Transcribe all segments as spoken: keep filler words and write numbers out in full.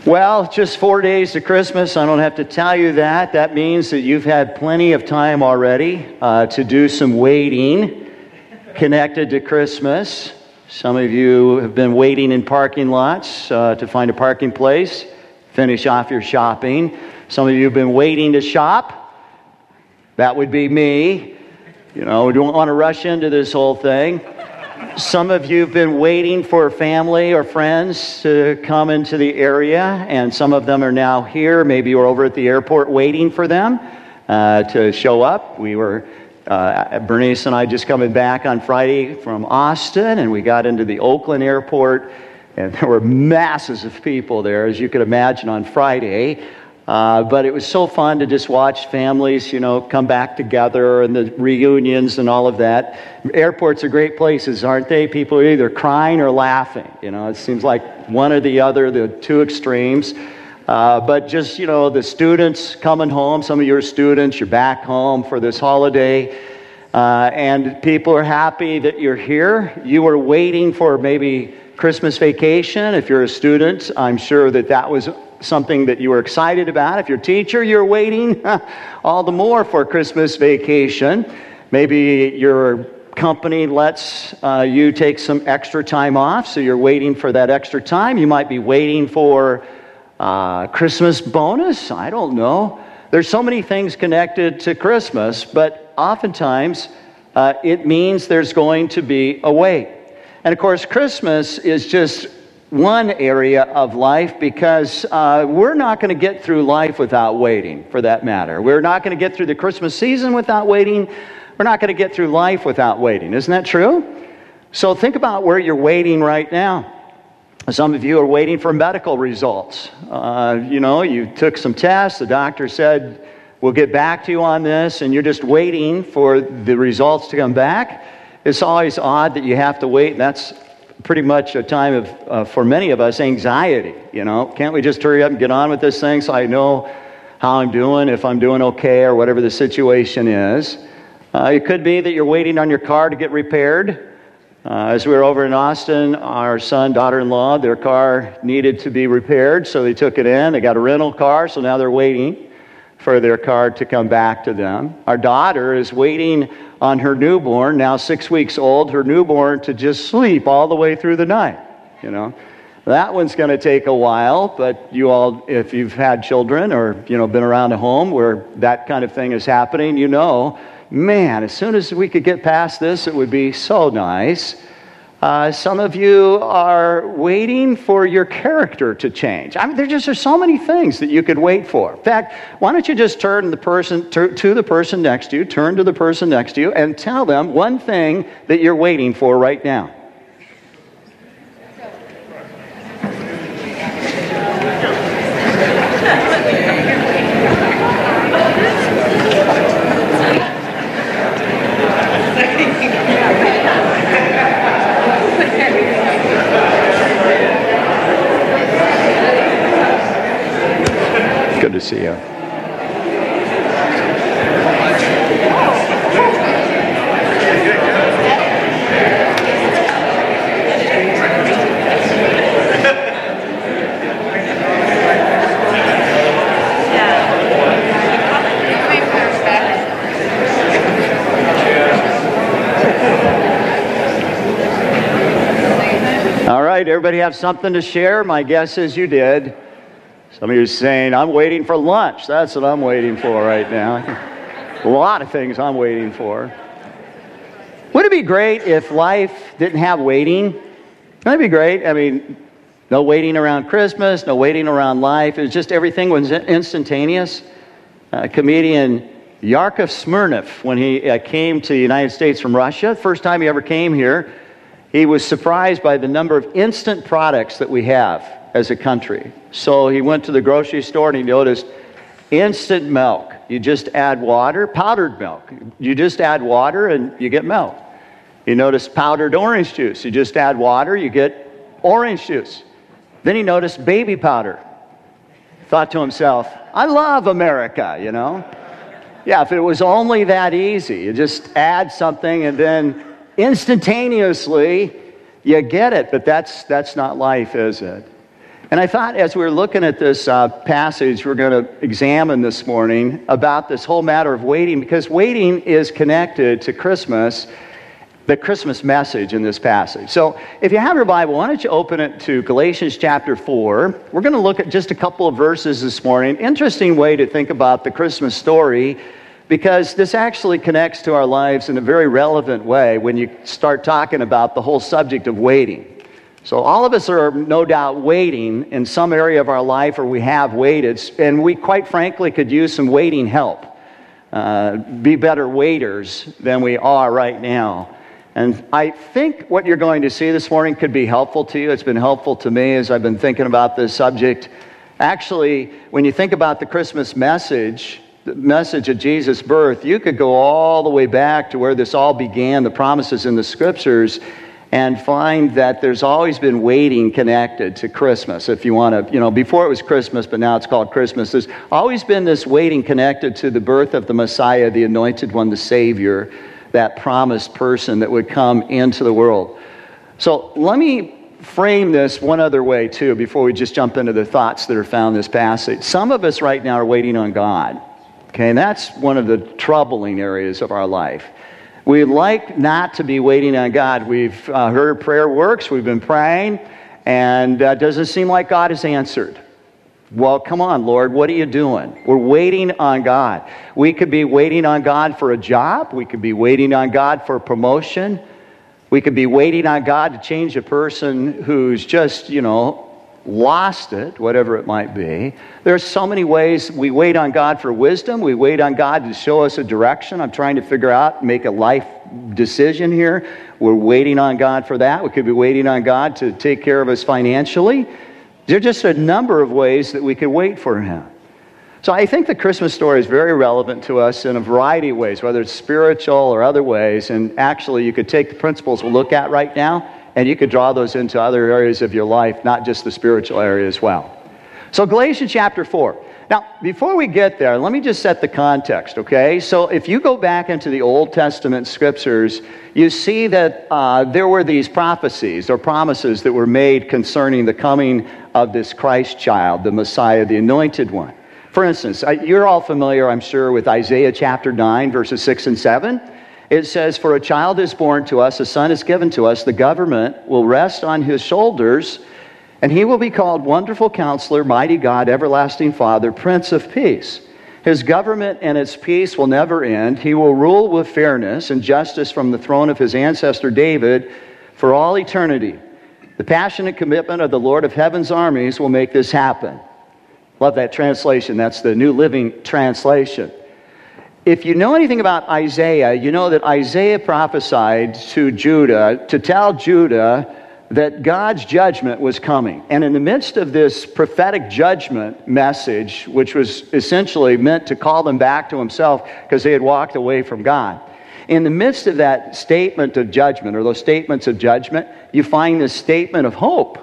Well, just four days to Christmas. I don't have to tell you that. That means that you've had plenty of time already uh, to do some waiting connected to Christmas. Some of you have been waiting in parking lots uh, to find a parking place, finish off your shopping. Some of you have been waiting to shop. That would be me. You know, we don't want to rush into this whole thing. Some of you have been waiting for family or friends to come into the area, and some of them are now here. Maybe you're over at the airport waiting for them uh, to show up. We were, uh, Bernice and I just coming back on Friday from Austin, and we got into the Oakland airport, and there were masses of people there, as you could imagine, on Friday. Uh, but it was so fun to just watch families, you know, come back together and the reunions and all of that. Airports are great places, aren't they? People are either crying or laughing. You know, it seems like one or the other, the two extremes. Uh, but just, you know, the students coming home, some of your students, you're back home for this holiday. Uh, and people are happy that you're here. You were waiting for maybe Christmas vacation. If you're a student, I'm sure that that was something that you were excited about. If you're a teacher, you're waiting all the more for Christmas vacation. Maybe your company lets uh, you take some extra time off, so you're waiting for that extra time. You might be waiting for uh, Christmas bonus. I don't know. There's so many things connected to Christmas, but oftentimes uh, it means there's going to be a wait. And of course, Christmas is just one area of life because uh, we're not going to get through life without waiting, for that matter. We're not going to get through the Christmas season without waiting. We're not going to get through life without waiting. Isn't that true? So think about where you're waiting right now. Some of you are waiting for medical results. Uh, you know, you took some tests. The doctor said, we'll get back to you on this, and you're just waiting for the results to come back. It's always odd that you have to wait, and that's pretty much a time of, uh, for many of us, anxiety. You know, can't we just hurry up and get on with this thing so I know how I'm doing, if I'm doing okay, or whatever the situation is. Uh, it could be that you're waiting on your car to get repaired. Uh, as we were over in Austin, our son, daughter-in-law, their car needed to be repaired, so they took it in. They got a rental car, so now they're waiting for their car to come back to them. Our daughter is waiting on her newborn, now six weeks old, her newborn to just sleep all the way through the night. You know, that one's going to take a while, but you all, if you've had children or, you know, been around a home where that kind of thing is happening, you know, man, as soon as we could get past this, it would be so nice. Uh, some of you are waiting for your character to change. I mean, there just are so many things that you could wait for. In fact, why don't you just turn the person to, to the person next to you, turn to the person next to you, and tell them one thing that you're waiting for right now. Good to see you. All right, everybody have something to share? My guess is you did. Some of you are saying, I'm waiting for lunch. That's what I'm waiting for right now. A lot of things I'm waiting for. Wouldn't it be great if life didn't have waiting? Wouldn't it be great? I mean, no waiting around Christmas, no waiting around life. It was just everything was instantaneous. Uh, comedian Yakov Smirnoff, when he uh, came to the United States from Russia, first time he ever came here, he was surprised by the number of instant products that we have as a country. So he went to the grocery store and he noticed instant milk. You just add water, powdered milk. You just add water and you get milk. He noticed powdered orange juice. You just add water, you get orange juice. Then he noticed baby powder. Thought to himself, I love America, you know. Yeah, if it was only that easy, you just add something and then instantaneously you get it. But that's that's not life, is it? And I thought as we were looking at this uh, passage we're going to examine this morning about this whole matter of waiting, because waiting is connected to Christmas, the Christmas message in this passage. So if you have your Bible, why don't you open it to Galatians chapter four. We're going to look at just a couple of verses this morning. Interesting way to think about the Christmas story, because this actually connects to our lives in a very relevant way when you start talking about the whole subject of waiting. So all of us are no doubt waiting in some area of our life, or we have waited, and we quite frankly could use some waiting help. Uh, be better waiters than we are right now. And I think what you're going to see this morning could be helpful to you. It's been helpful to me as I've been thinking about this subject. Actually, when you think about the Christmas message, the message of Jesus' birth, you could go all the way back to where this all began, the promises in the Scriptures, and find that there's always been waiting connected to Christmas. If you want to, you know, before it was Christmas, but now it's called Christmas, there's always been this waiting connected to the birth of the Messiah, the Anointed One, the Savior, that promised person that would come into the world. So let me frame this one other way, too, before we just jump into the thoughts that are found in this passage. Some of us right now are waiting on God. Okay, and that's one of the troubling areas of our life. We like not to be waiting on God. We've uh, heard prayer works, we've been praying, and uh, it doesn't seem like God has answered. Well, come on, Lord, what are you doing? We're waiting on God. We could be waiting on God for a job. We could be waiting on God for a promotion. We could be waiting on God to change a person who's just, you know, lost it, whatever it might be. There's so many ways we wait on God for wisdom. We wait on God to show us a direction. I'm trying to figure out, make a life decision here. We're waiting on God for that. We could be waiting on God to take care of us financially. There are just a number of ways that we could wait for Him. So I think the Christmas story is very relevant to us in a variety of ways, whether it's spiritual or other ways. And actually, you could take the principles we'll look at right now, and you could draw those into other areas of your life, not just the spiritual area as well. So Galatians chapter four. Now, before we get there, let me just set the context, okay? So if you go back into the Old Testament Scriptures, you see that uh, there were these prophecies or promises that were made concerning the coming of this Christ child, the Messiah, the Anointed One. For instance, you're all familiar, I'm sure, with Isaiah chapter nine, verses six and seven. It says, "For a child is born to us, a son is given to us, the government will rest on his shoulders, and he will be called Wonderful Counselor, Mighty God, Everlasting Father, Prince of Peace. His government and its peace will never end. He will rule with fairness and justice from the throne of his ancestor David for all eternity. The passionate commitment of the Lord of Heaven's armies will make this happen." Love that translation. That's the New Living Translation. If you know anything about Isaiah, you know that Isaiah prophesied to Judah to tell Judah that God's judgment was coming. And in the midst of this prophetic judgment message, which was essentially meant to call them back to Himself because they had walked away from God, in the midst of that statement of judgment, or those statements of judgment, you find this statement of hope.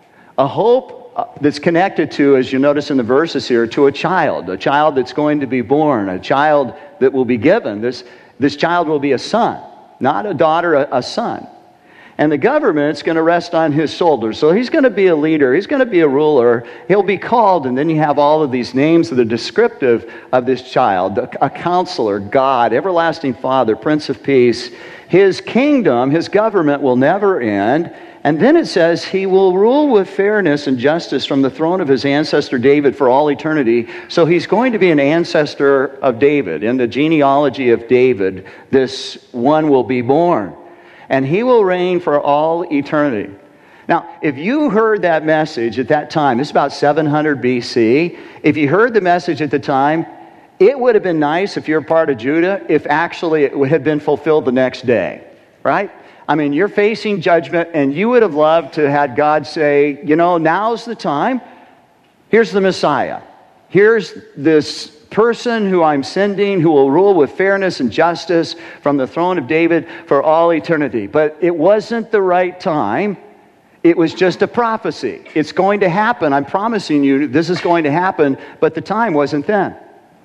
A hope that's connected to, as you notice in the verses here, to a child, a child that's going to be born, a child that will be given. This, this child will be a son, not a daughter, a, a son. And the government's going to rest on his shoulders. So he's going to be a leader. He's going to be a ruler. He'll be called, and then you have all of these names that are descriptive of this child. A, a counselor, God, Everlasting Father, Prince of Peace. His kingdom, his government will never end. And then it says, he will rule with fairness and justice from the throne of his ancestor David for all eternity. So he's going to be an ancestor of David. In the genealogy of David, this one will be born. And he will reign for all eternity. Now, if you heard that message at that time, this is about seven hundred B C, if you heard the message at the time, it would have been nice if you're part of Judah if actually it had been fulfilled the next day, right? I mean, you're facing judgment, and you would have loved to have God say, you know, now's the time. Here's the Messiah. Here's this person who I'm sending who will rule with fairness and justice from the throne of David for all eternity. But it wasn't the right time. It was just a prophecy. It's going to happen. I'm promising you this is going to happen, but the time wasn't then.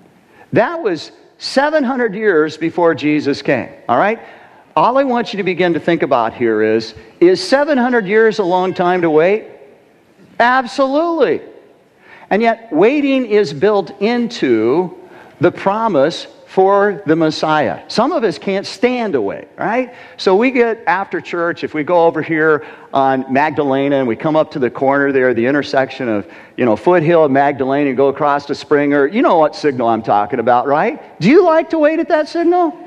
That was seven hundred years before Jesus came, all right? All I want you to begin to think about here is, is seven hundred years a long time to wait? Absolutely. And yet, waiting is built into the promise for the Messiah. Some of us can't stand to wait, right? So we get after church, if we go over here on Magdalena and we come up to the corner there, the intersection of, you know, Foothill and Magdalena and go across to Springer, you know what signal I'm talking about, right? Do you like to wait at that signal?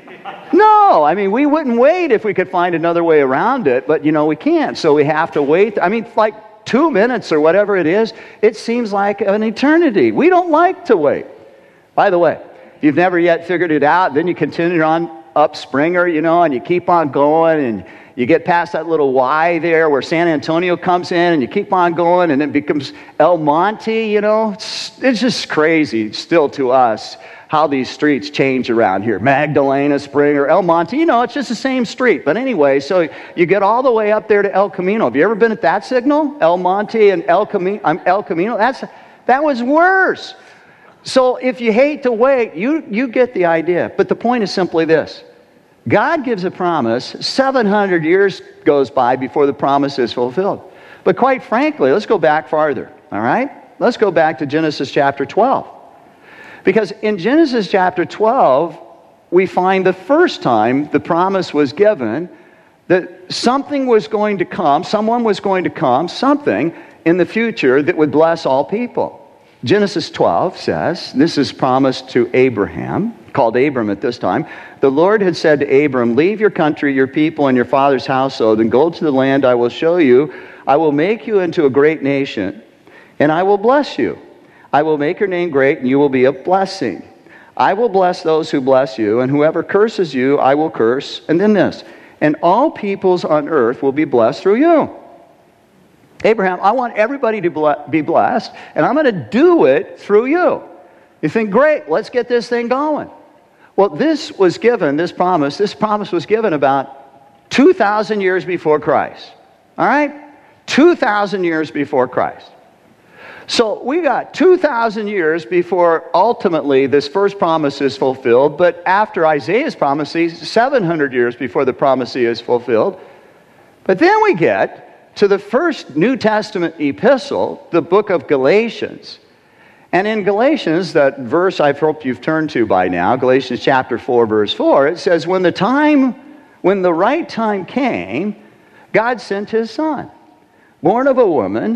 No, I mean, we wouldn't wait if we could find another way around it, but, you know, we can't, so we have to wait. I mean, like two minutes or whatever it is, it seems like an eternity. We don't like to wait. By the way, if you've never yet figured it out, then you continue on up Springer, you know, and you keep on going, and you get past that little Y there where San Antonio comes in, and you keep on going, and it becomes El Monte, you know. It's, it's just crazy still to us how these streets change around here. Magdalena, Springer, El Monte, you know, it's just the same street. But anyway, so you get all the way up there to El Camino. Have you ever been at that signal? El Monte and El Camino, um, El Camino, that's, that was worse. So if you hate to wait, you, you get the idea. But the point is simply this. God gives a promise. seven hundred years goes by before the promise is fulfilled. But quite frankly, let's go back farther, all right? Let's go back to Genesis chapter twelve. Because in Genesis chapter twelve, we find the first time the promise was given that something was going to come, someone was going to come, something in the future that would bless all people. Genesis twelve says, this is promised to Abraham, called Abram at this time. The Lord had said to Abram, leave your country, your people, and your father's household, and go to the land I will show you. I will make you into a great nation, and I will bless you. I will make your name great, and you will be a blessing. I will bless those who bless you, and whoever curses you, I will curse. And then this, and all peoples on earth will be blessed through you. Abraham, I want everybody to be blessed, and I'm going to do it through you. You think, great, let's get this thing going. Well, this was given, this promise, this promise was given about two thousand years before Christ. All right? two thousand years before Christ. So we got two thousand years before ultimately this first promise is fulfilled, but after Isaiah's prophecy, seven hundred years before the prophecy is fulfilled. But then we get to the first New Testament epistle, the book of Galatians. And in Galatians, that verse I hope you've turned to by now, Galatians chapter four, verse four, it says, when the time, when the right time came, God sent his son, born of a woman,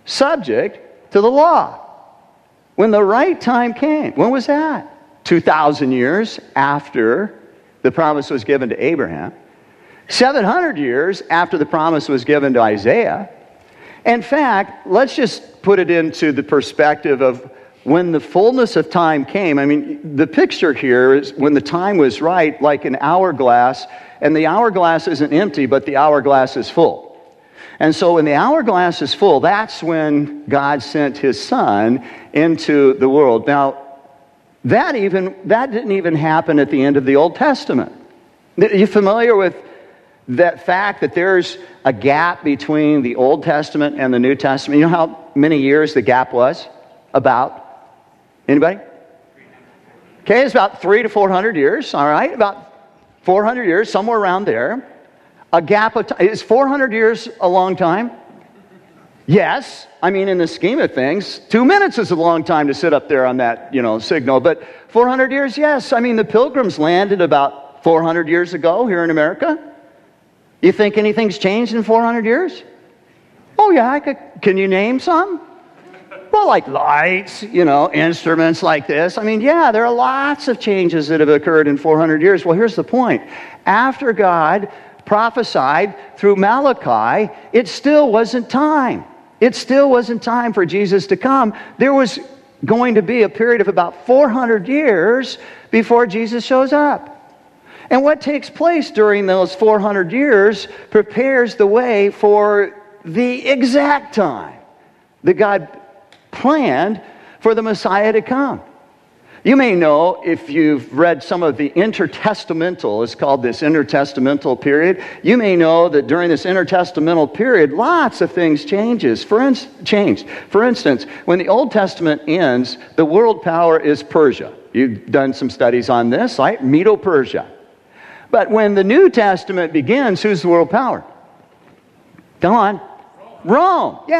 subject to the law. When the right time came. When was that? two thousand years after the promise was given to Abraham. seven hundred years after the promise was given to Isaiah. In fact, let's just put it into the perspective of when the fullness of time came. I mean, the picture here is when the time was right, like an hourglass, and the hourglass isn't empty, but the hourglass is full. And so when the hourglass is full, that's when God sent his son into the world. Now, that even that didn't even happen at the end of the Old Testament. Are you familiar with that fact that there's a gap between the Old Testament and the New Testament? You know how many years the gap was? About? Anybody? Okay, it's about three to four hundred years, all right? About four hundred years, somewhere around there. A gap of time. Is four hundred years a long time? Yes. I mean, in the scheme of things, two minutes is a long time to sit up there on that, you know, signal. But four hundred years, yes. I mean, the Pilgrims landed about four hundred years ago here in America. You think anything's changed in four hundred years? Oh, yeah. I could, can you name some? Well, like lights, you know, instruments like this. I mean, yeah, there are lots of changes that have occurred in four hundred years. Well, here's the point. After God prophesied through Malachi, it still wasn't time. It still wasn't time for Jesus to come. There was going to be a period of about four hundred years before Jesus shows up. And what takes place during those four hundred years prepares the way for the exact time that God planned for the Messiah to come. You may know, if you've read some of the intertestamental, it's called this intertestamental period, you may know that during this intertestamental period, lots of things changes. For in, changed. For instance, when the Old Testament ends, the world power is Persia. You've done some studies on this, right? Medo-Persia. But when the New Testament begins, who's the world power? Come on. Rome. Rome, yeah.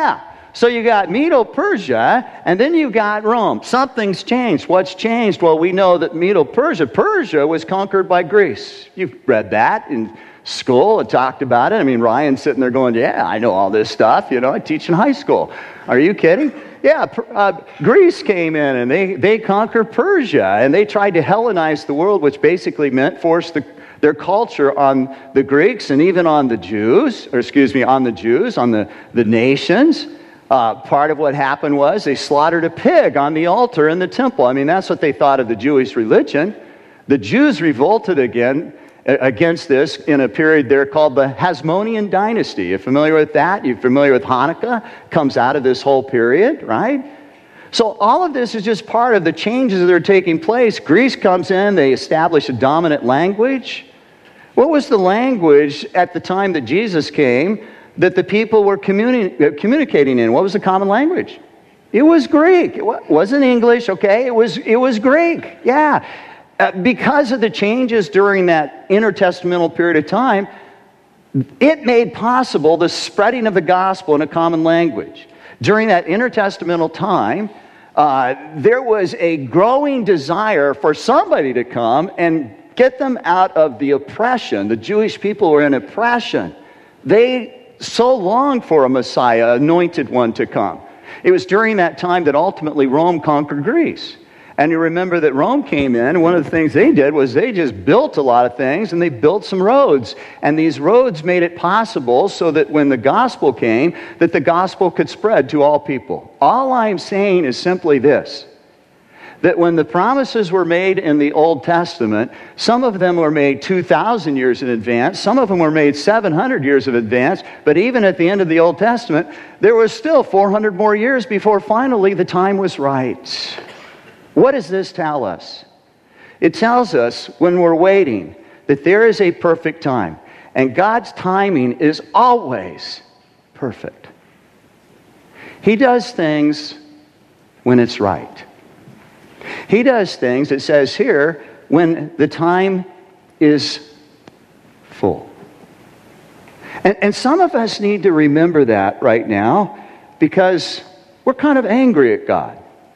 So you got Medo-Persia, and then you got Rome. Something's changed. What's changed? Well, we know that Medo-Persia, Persia was conquered by Greece. You've read that in school and talked about it. I mean, Ryan's sitting there going, yeah, I know all this stuff. You know, I teach in high school. Are you kidding? Yeah, uh, Greece came in, and they, they conquered Persia, and they tried to Hellenize the world, which basically meant force the their culture on the Greeks and even on the Jews, or excuse me, on the Jews, on the, the nations. Uh, part of what happened was they slaughtered a pig on the altar in the temple. I mean, that's what they thought of the Jewish religion. The Jews revolted again against this in a period there called the Hasmonean dynasty. You're familiar with that? You're familiar with Hanukkah? Comes out of this whole period, right? So all of this is just part of the changes that are taking place. Greece comes in, they establish a dominant language. What was the language at the time that Jesus came that the people were communi- communicating in? What was the common language? It was Greek. It wasn't English, okay? It was, it was Greek, yeah. Uh, because of the changes during that intertestamental period of time, it made possible the spreading of the gospel in a common language. During that intertestamental time, uh, there was a growing desire for somebody to come and get them out of the oppression. The Jewish people were in oppression. They so longed for a Messiah, anointed one, to come. It was during that time that ultimately Rome conquered Greece. And you remember that Rome came in, and one of the things they did was they just built a lot of things, and they built some roads. And these roads made it possible so that when the gospel came, that the gospel could spread to all people. All I'm saying is simply this, that when the promises were made in the Old Testament, some of them were made two thousand years in advance, some of them were made seven hundred years in advance, but even at the end of the Old Testament, there was still four hundred more years before finally the time was right. What does this tell us? It tells us when we're waiting that there is a perfect time, and God's timing is always perfect. He does things when it's right. He does things, it says here, when the time is full. And, and some of us need to remember that right now because we're kind of angry at God.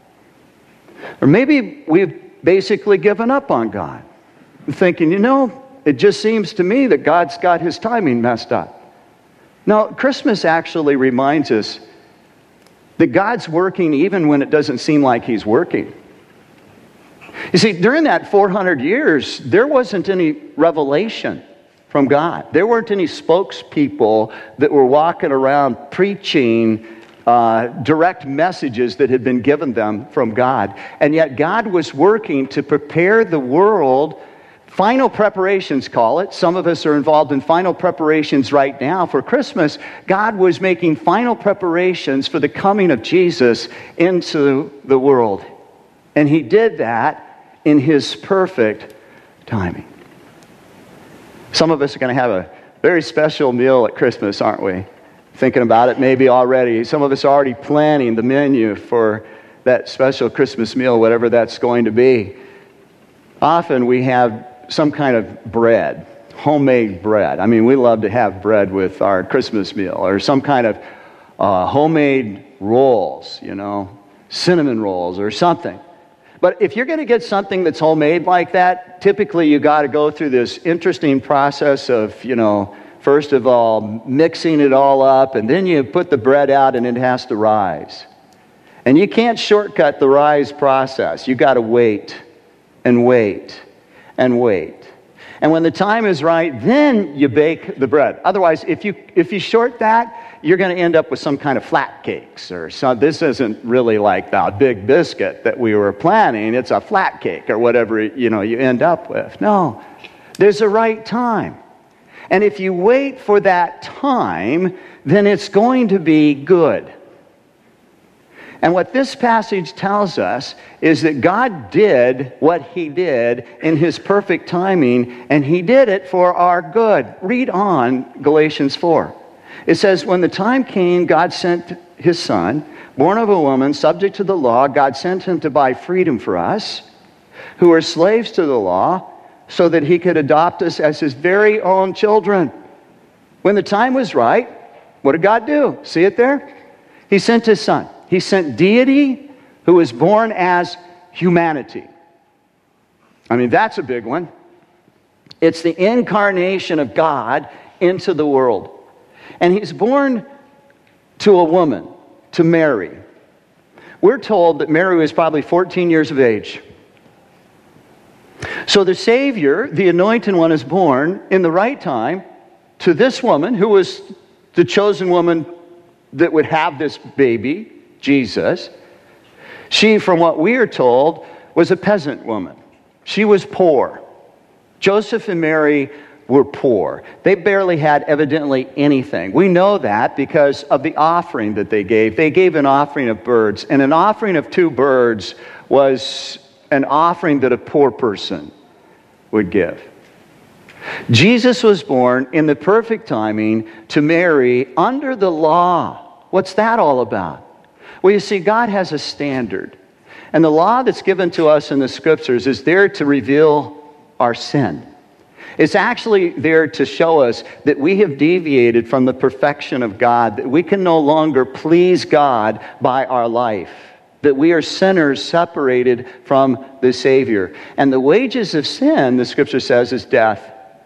Or maybe we've basically given up on God, thinking, you know, it just seems to me that God's got his timing messed up. Now, Christmas actually reminds us that God's working even when it doesn't seem like he's working. You see, during that four hundred years, there wasn't any revelation from God. There weren't any spokespeople that were walking around preaching uh, direct messages that had been given them from God. And yet God was working to prepare the world. Final preparations, call it. Some of us are involved in final preparations right now for Christmas. God was making final preparations for the coming of Jesus into the world. And he did that in his perfect timing. Some of us are going to have a very special meal at Christmas, aren't we? Thinking about it maybe already. Some of us are already planning the menu for that special Christmas meal, whatever that's going to be. Often we have some kind of bread, homemade bread. I mean, we love to have bread with our Christmas meal, or some kind of uh, homemade rolls, you know, cinnamon rolls or something. But if you're going to get something that's homemade like that, typically you got to go through this interesting process of, you know, first of all, mixing it all up, and then you put the bread out and it has to rise. And you can't shortcut the rise process. You got to wait and wait and wait. And when the time is right, then you bake the bread. Otherwise, if you if you short that, you're going to end up with some kind of flat cakes or some. This isn't really like the big biscuit that we were planning. It's a flat cake or whatever, you know, you end up with. No, there's a right time. And if you wait for that time, then it's going to be good. And what this passage tells us is that God did what he did in his perfect timing, and he did it for our good. Read on Galatians four. It says, when the time came, God sent his son, born of a woman, subject to the law. God sent him to buy freedom for us, who are slaves to the law, so that he could adopt us as his very own children. When the time was right, what did God do? See it there? He sent his Son. He sent deity who was born as humanity. I mean, that's a big one. It's the incarnation of God into the world. And he's born to a woman, to Mary. We're told that Mary was probably fourteen years of age. So the Savior, the Anointed One, is born in the right time to this woman who was the chosen woman that would have this baby, Jesus. She, from what we are told, was a peasant woman. She was poor. Joseph and Mary were poor. They barely had evidently anything. We know that because of the offering that they gave. They gave an offering of birds, and an offering of two birds was an offering that a poor person would give. Jesus was born in the perfect timing to Mary under the law. What's that all about? Well, you see, God has a standard. And the law that's given to us in the Scriptures is there to reveal our sin. It's actually there to show us that we have deviated from the perfection of God, that we can no longer please God by our life, that we are sinners separated from the Savior. And the wages of sin, the Scripture says, is death.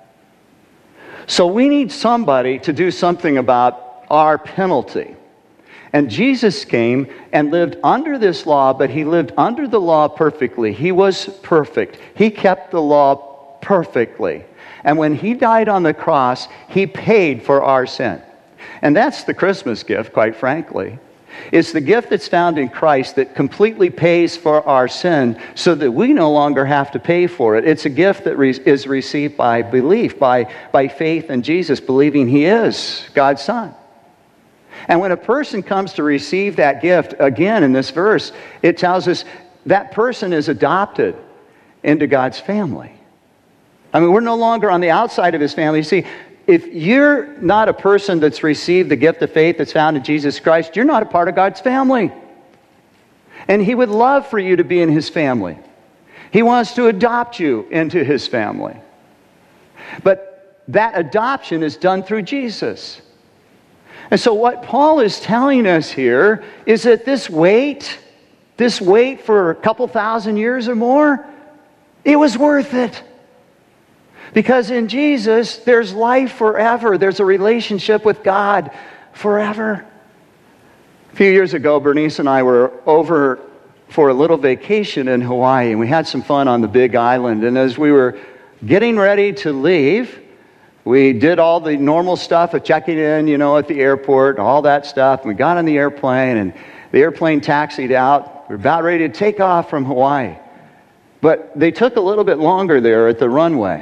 So we need somebody to do something about our penalty. And Jesus came and lived under this law, but he lived under the law perfectly. He was perfect. He kept the law perfectly. And when he died on the cross, he paid for our sin. And that's the Christmas gift, quite frankly. It's the gift that's found in Christ that completely pays for our sin so that we no longer have to pay for it. It's a gift that re- is received by belief, by, by faith in Jesus, believing he is God's Son. And when a person comes to receive that gift, again in this verse, it tells us that person is adopted into God's family. I mean, we're no longer on the outside of his family. You see, if you're not a person that's received the gift of faith that's found in Jesus Christ, you're not a part of God's family. And he would love for you to be in his family. He wants to adopt you into his family. But that adoption is done through Jesus. And so what Paul is telling us here is that this wait, this wait for a couple thousand years or more, it was worth it. Because in Jesus, there's life forever. There's a relationship with God forever. A few years ago, Bernice and I were over for a little vacation in Hawaii, and we had some fun on the Big Island. And as we were getting ready to leave, we did all the normal stuff of checking in, you know, at the airport, all that stuff. And we got on the airplane, and the airplane taxied out. We were about ready to take off from Hawaii. But they took a little bit longer there at the runway.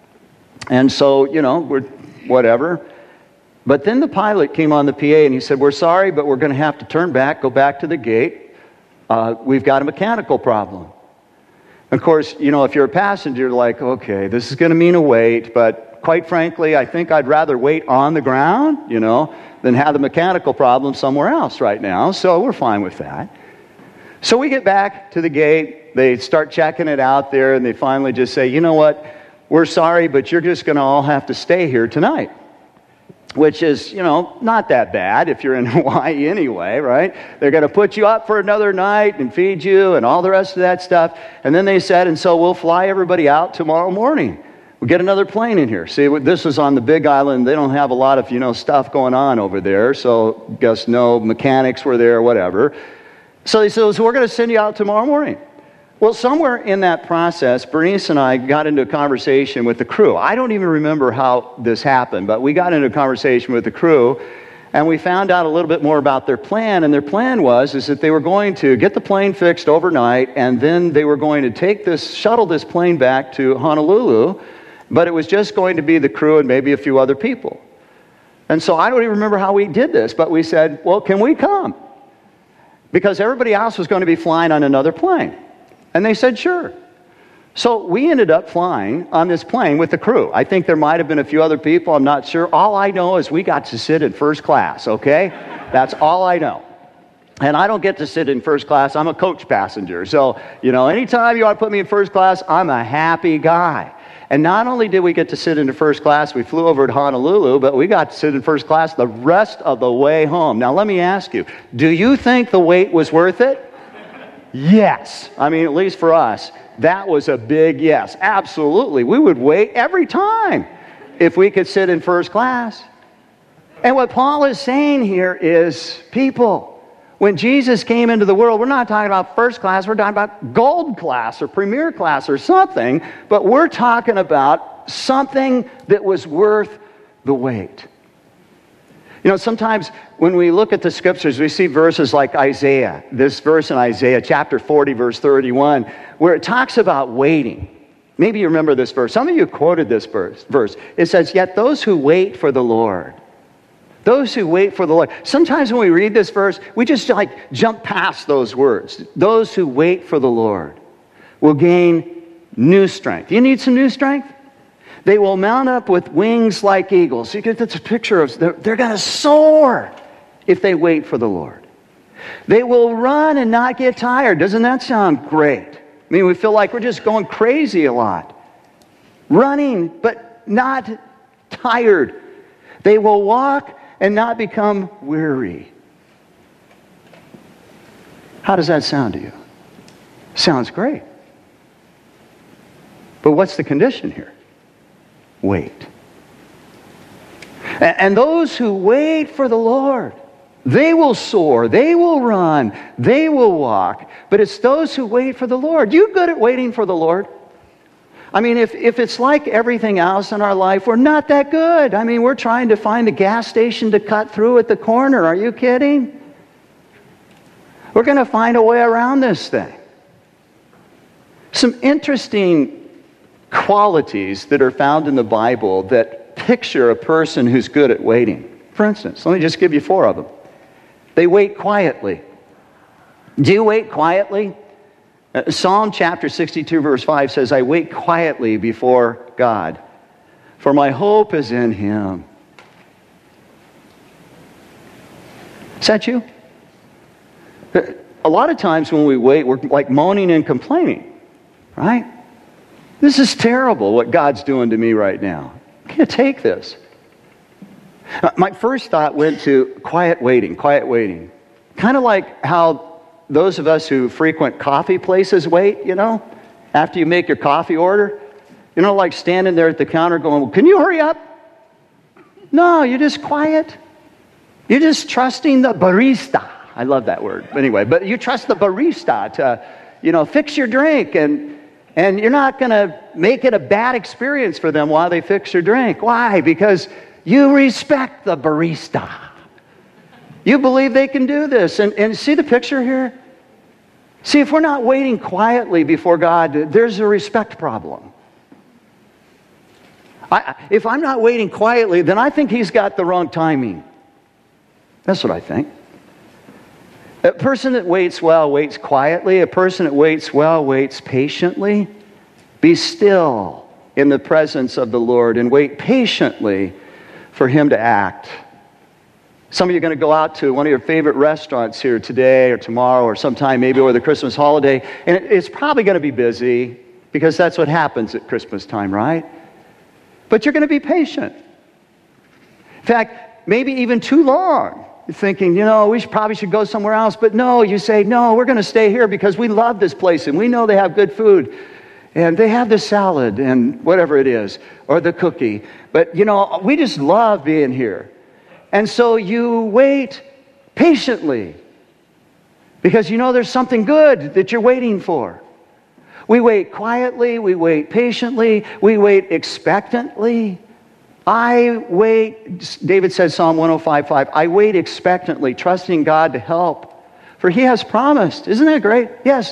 And so, you know, we're whatever. But then the pilot came on the P A and he said, "We're sorry, but we're going to have to turn back, go back to the gate. Uh, we've got a mechanical problem." Of course, you know, if you're a passenger, you're like, okay, this is going to mean a wait. But quite frankly, I think I'd rather wait on the ground, you know, than have the mechanical problem somewhere else right now. So we're fine with that. So we get back to the gate. They start checking it out there, and they finally just say, "You know what? We're sorry, but you're just going to all have to stay here tonight." Which is, you know, not that bad if you're in Hawaii anyway, right? They're going to put you up for another night and feed you and all the rest of that stuff. And then they said, and so we'll fly everybody out tomorrow morning. We'll get another plane in here. See, this is on the Big Island. They don't have a lot of, you know, stuff going on over there. So guess no mechanics were there, whatever. So they said, so we're going to send you out tomorrow morning. Well, somewhere in that process, Bernice and I got into a conversation with the crew. I don't even remember how this happened, but we got into a conversation with the crew, and we found out a little bit more about their plan. And their plan was is that they were going to get the plane fixed overnight, and then they were going to take this, shuttle this plane back to Honolulu, but it was just going to be the crew and maybe a few other people. And so I don't even remember how we did this, but we said, well, can we come? Because everybody else was going to be flying on another plane. And they said, sure. So we ended up flying on this plane with the crew. I think there might have been a few other people. I'm not sure. All I know is we got to sit in first class, okay? That's all I know. And I don't get to sit in first class. I'm a coach passenger. So, you know, anytime you want to put me in first class, I'm a happy guy. And not only did we get to sit in the first class, we flew over to Honolulu, but we got to sit in first class the rest of the way home. Now, let me ask you, do you think the wait was worth it? Yes. I mean, at least for us, that was a big yes. Absolutely. We would wait every time if we could sit in first class. And what Paul is saying here is, people, when Jesus came into the world, we're not talking about first class, we're talking about gold class or premier class or something, but we're talking about something that was worth the wait. You know, sometimes when we look at the scriptures, we see verses like Isaiah, this verse in Isaiah chapter forty, verse thirty-one, where it talks about waiting. Maybe you remember this verse. Some of you quoted this verse. verse. It says, yet those who wait for the Lord, those who wait for the Lord. Sometimes when we read this verse, we just like jump past those words. Those who wait for the Lord will gain new strength. You need some new strength? They will mount up with wings like eagles. You get this picture of, they're, they're going to soar if they wait for the Lord. They will run and not get tired. Doesn't that sound great? I mean, we feel like we're just going crazy a lot. Running, but not tired. They will walk and not become weary. How does that sound to you? Sounds great. But what's the condition here? Wait. And those who wait for the Lord, they will soar, they will run, they will walk. But it's those who wait for the Lord. You good at waiting for the Lord? I mean, if, if it's like everything else in our life, we're not that good. I mean, we're trying to find a gas station to cut through at the corner. Are you kidding? We're going to find a way around this thing. Some interesting qualities that are found in the Bible that picture a person who's good at waiting. For instance, let me just give you four of them. They wait quietly. Do you wait quietly? Uh, Psalm chapter sixty-two verse five says, I wait quietly before God, for my hope is in Him. Is that you? A lot of times when we wait, we're like moaning and complaining, right? This is terrible what God's doing to me right now. I can't take this. Uh, my first thought went to quiet waiting, quiet waiting. Kind of like how those of us who frequent coffee places wait, you know, after you make your coffee order. You know, like standing there at the counter going, well, can you hurry up? No, you're just quiet. You're just trusting the barista. I love that word. Anyway, but you trust the barista to, you know, fix your drink, and and you're not going to make it a bad experience for them while they fix your drink. Why? Because you respect the barista. You believe they can do this. And, and see the picture here? See, if we're not waiting quietly before God, there's a respect problem. I, if I'm not waiting quietly, then I think He's got the wrong timing. That's what I think. A person that waits well waits quietly. A person that waits well waits patiently. Be still in the presence of the Lord and wait patiently for Him to act. Some of you are going to go out to one of your favorite restaurants here today or tomorrow or sometime maybe over the Christmas holiday, and it's probably going to be busy because that's what happens at Christmas time, right? But you're going to be patient. In fact, maybe even too long. You're thinking, you know, we should, probably should go somewhere else, but no, you say, no, we're going to stay here because we love this place and we know they have good food and they have the salad and whatever it is, or the cookie. But, you know, we just love being here. And so you wait patiently because you know there's something good that you're waiting for. We wait quietly, we wait patiently, we wait expectantly. I wait, David says, Psalm one oh five five, I wait expectantly, trusting God to help, for He has promised. Isn't that great? Yes.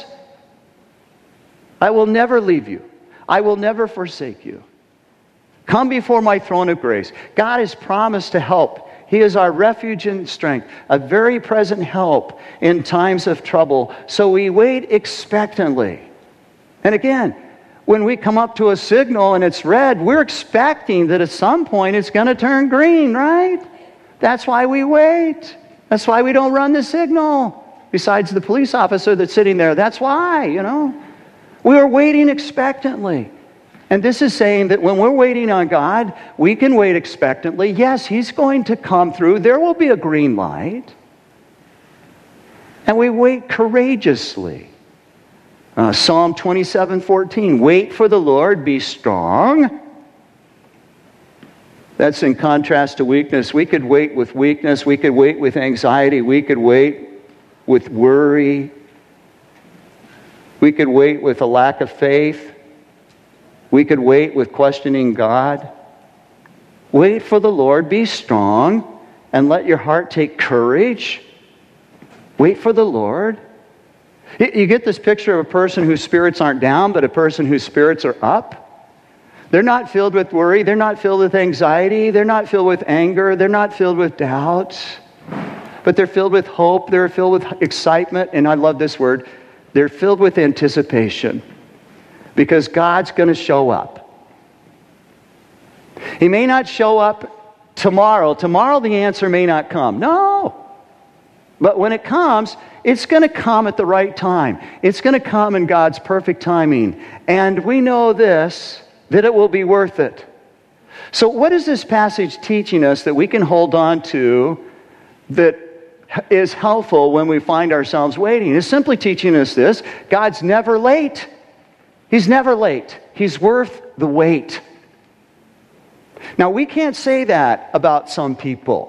I will never leave you. I will never forsake you. Come before my throne of grace. God has promised to help. He is our refuge and strength, a very present help in times of trouble. So we wait expectantly. And again, when we come up to a signal and it's red, we're expecting that at some point it's going to turn green, right? That's why we wait. That's why we don't run the signal. besides the police officer that's sitting there. That's why, you know. We are waiting expectantly. And this is saying that when we're waiting on God, we can wait expectantly. Yes, He's going to come through. There will be a green light. And we wait courageously. Uh, Psalm twenty-seven fourteen, wait for the Lord, be strong. That's in contrast to weakness. We could wait with weakness. We could wait with anxiety. We could wait with worry. We could wait with a lack of faith. We could wait with questioning God. Wait for the Lord, be strong, and let your heart take courage. Wait for the Lord. You get this picture of a person whose spirits aren't down, but a person whose spirits are up. They're not filled with worry. They're not filled with anxiety. They're not filled with anger. They're not filled with doubt. But they're filled with hope. They're filled with excitement. And I love this word. They're filled with anticipation. Because God's going to show up. He may not show up tomorrow. Tomorrow the answer may not come. No. But when it comes, it's going to come at the right time. It's going to come in God's perfect timing. And we know this, that it will be worth it. So what is this passage teaching us that we can hold on to that is helpful when we find ourselves waiting? It's simply teaching us this. God's never late. He's never late. He's worth the wait. Now, we can't say that about some people.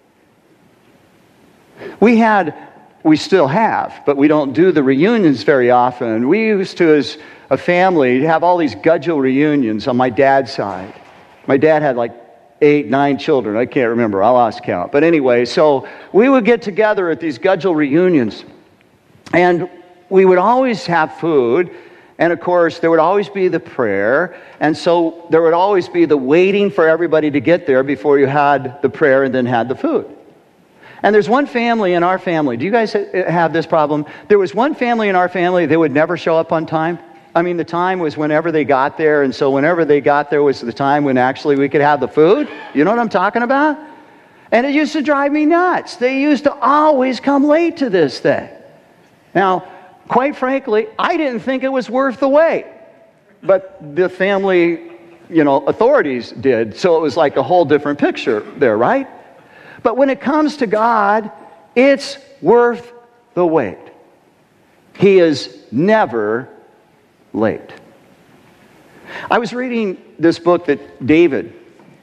We had, we still have, but we don't do the reunions very often. We used to, as a family, have all these Gudgel reunions on my dad's side. My dad had like eight, nine children. I can't remember. I lost count. But anyway, so we would get together at these Gudgel reunions. And we would always have food. And of course, there would always be the prayer. And so there would always be the waiting for everybody to get there before you had the prayer and then had the food. And there's one family in our family. Do you guys have this problem? There was one family in our family that would never show up on time. I mean, the time was whenever they got there. And so whenever they got there was the time when actually we could have the food. You know what I'm talking about? And it used to drive me nuts. They used to always come late to this thing. Now, quite frankly, I didn't think it was worth the wait. But the family, you know, authorities did. So it was like a whole different picture there, right? But when it comes to God, it's worth the wait. He is never late. I was reading this book that David,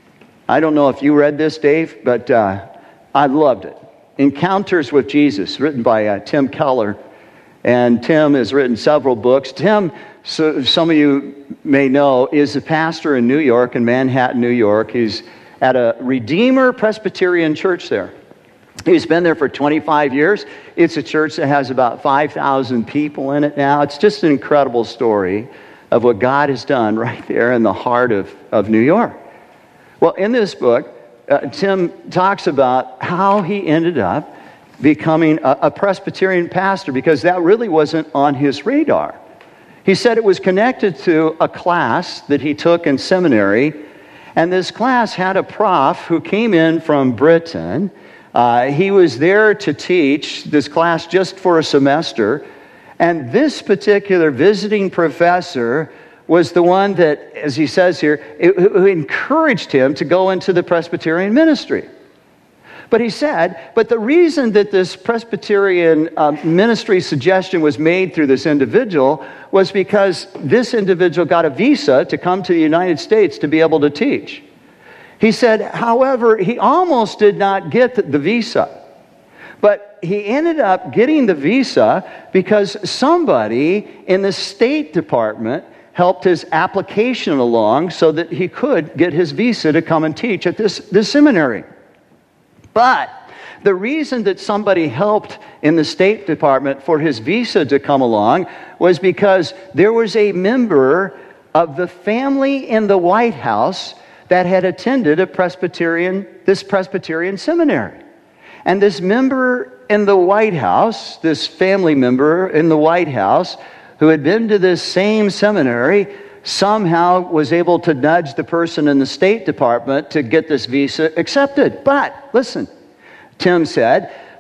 I don't know if you read this, Dave, but uh, I loved it. Encounters with Jesus, written by uh, Tim Keller. And Tim has written several books. Tim, so some of you may know, is a pastor in New York, in Manhattan, New York. He's at a Redeemer Presbyterian church there. He's been there for twenty-five years. It's a church that has about five thousand people in it now. It's just an incredible story of what God has done right there in the heart of, of New York. Well, in this book, uh, Tim talks about how he ended up becoming a, a Presbyterian pastor, because that really wasn't on his radar. He said it was connected to a class that he took in seminary. And this class had a prof who came in from Britain. Uh, he was there to teach this class just for a semester. And this particular visiting professor was the one that, as he says here, who encouraged him to go into the Presbyterian ministry. But he said, but the reason that this Presbyterian uh, ministry suggestion was made through this individual was because this individual got a visa to come to the United States to be able to teach. He said, however, he almost did not get the visa. But he ended up getting the visa because somebody in the State Department helped his application along so that he could get his visa to come and teach at this, this seminary. But the reason that somebody helped in the State Department for his visa to come along was because there was a member of the family in the White House that had attended a Presbyterian, this Presbyterian seminary. And this member in the White House, this family member in the White House, who had been to this same seminary, somehow was able to nudge the person in the State Department to get this visa accepted. But, listen, Tim said,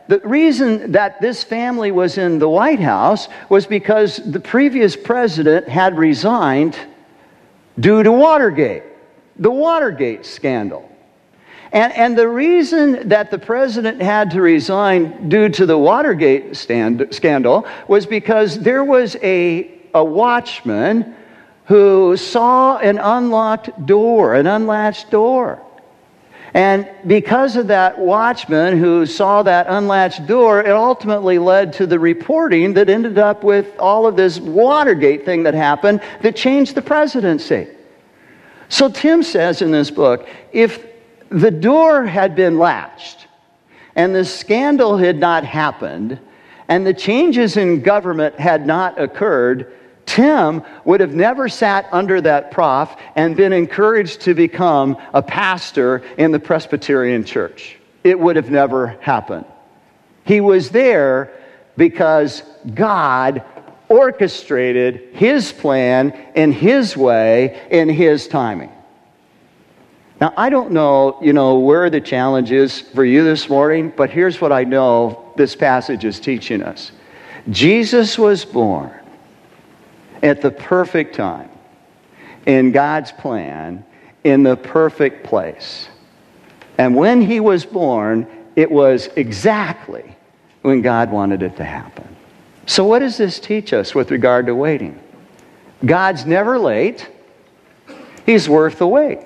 the reason that this family was in the White House was because the previous president had resigned due to Watergate, the Watergate scandal. And, and the reason that the president had to resign due to the Watergate stand, scandal was because there was a, a watchman who saw an unlocked door, an unlatched door. And because of that watchman who saw that unlatched door, it ultimately led to the reporting that ended up with all of this Watergate thing that happened that changed the presidency. So Tim says in this book, if the door had been latched and the scandal had not happened and the changes in government had not occurred, Tim would have never sat under that prof and been encouraged to become a pastor in the Presbyterian Church. It would have never happened. He was there because God orchestrated His plan in His way, in His timing. Now, I don't know, you know, where the challenge is for you this morning, but here's what I know this passage is teaching us. Jesus was born at the perfect time, in God's plan, in the perfect place. And when He was born, it was exactly when God wanted it to happen. So what does this teach us with regard to waiting? God's never late. He's worth the wait.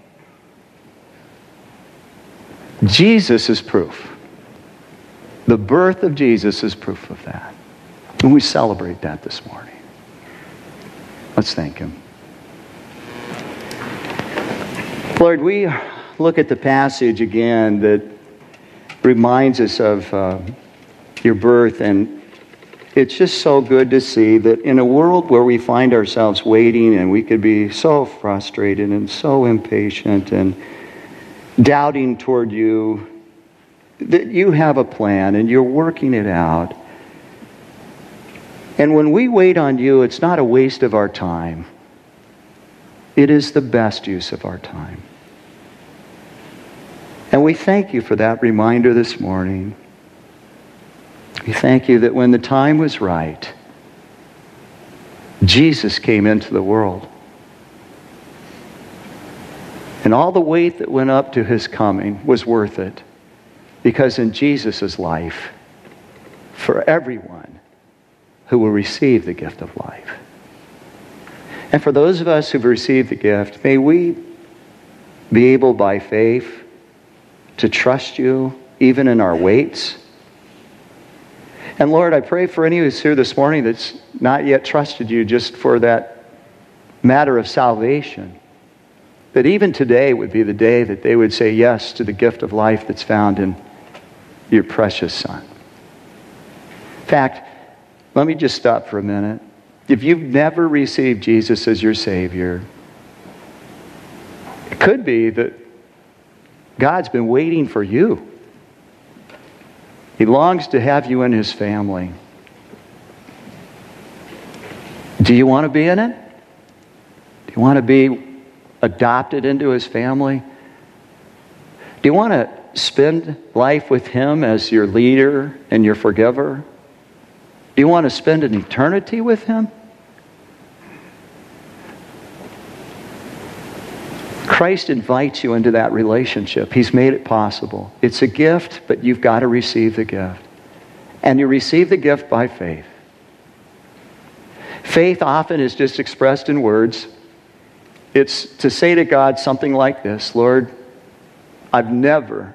Jesus is proof. The birth of Jesus is proof of that. And we celebrate that this morning. Let's thank Him. Lord, we look at the passage again that reminds us of uh, your birth, and it's just so good to see that in a world where we find ourselves waiting and we could be so frustrated and so impatient and doubting toward you, that you have a plan and you're working it out. And when we wait on you, it's not a waste of our time. It is the best use of our time. And we thank you for that reminder this morning. We thank you that when the time was right, Jesus came into the world. And all the wait that went up to His coming was worth it. Because in Jesus' life, for everyone who will receive the gift of life. And for those of us who've received the gift, may we be able by faith to trust you even in our waits. And Lord, I pray for any who's here this morning that's not yet trusted you just for that matter of salvation, that even today would be the day that they would say yes to the gift of life that's found in your precious Son. In fact, let me just stop for a minute. If you've never received Jesus as your Savior, it could be that God's been waiting for you. He longs to have you in His family. Do you want to be in it? Do you want to be adopted into His family? Do you want to spend life with Him as your leader and your forgiver? Do you want to spend an eternity with Him? Christ invites you into that relationship. He's made it possible. It's a gift, but you've got to receive the gift. And you receive the gift by faith. Faith often is just expressed in words. It's to say to God something like this: Lord, I've never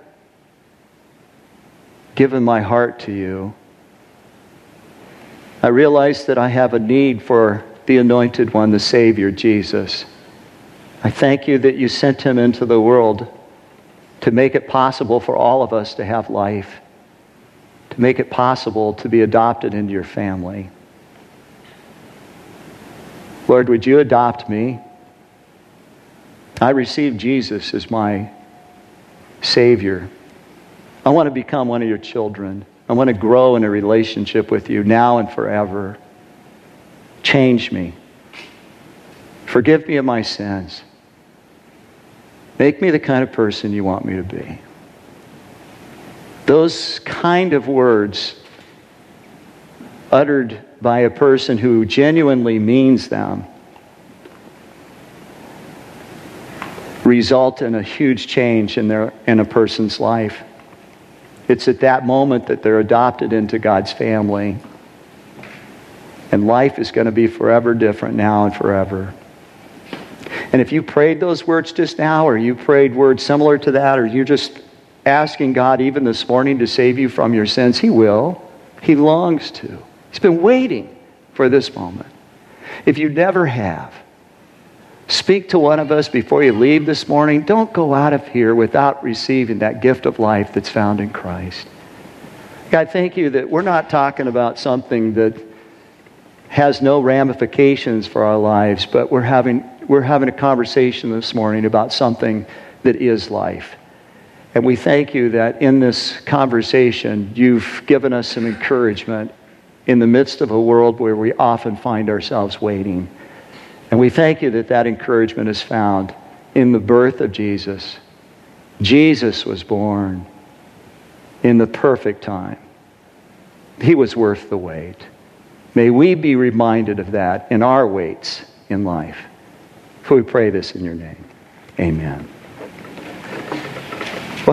given my heart to you. I realize that I have a need for the Anointed One, the Savior, Jesus. I thank you that you sent Him into the world to make it possible for all of us to have life, to make it possible to be adopted into your family. Lord, would you adopt me? I receive Jesus as my Savior. I want to become one of your children. I want to grow in a relationship with you now and forever. Change me. Forgive me of my sins. Make me the kind of person you want me to be. Those kind of words uttered by a person who genuinely means them result in a huge change in their in a person's life. It's at that moment that they're adopted into God's family. And life is going to be forever different now and forever. And if you prayed those words just now, or you prayed words similar to that, or you're just asking God even this morning to save you from your sins, He will. He longs to. He's been waiting for this moment. If you never have, speak to one of us before you leave this morning. Don't go out of here without receiving that gift of life that's found in Christ. God, thank you that we're not talking about something that has no ramifications for our lives, but we're having we're having a conversation this morning about something that is life. And we thank you that in this conversation, you've given us some encouragement in the midst of a world where we often find ourselves waiting. And we thank you that that encouragement is found in the birth of Jesus. Jesus was born in the perfect time. He was worth the wait. May we be reminded of that in our waits in life. For we pray this in your name. Amen.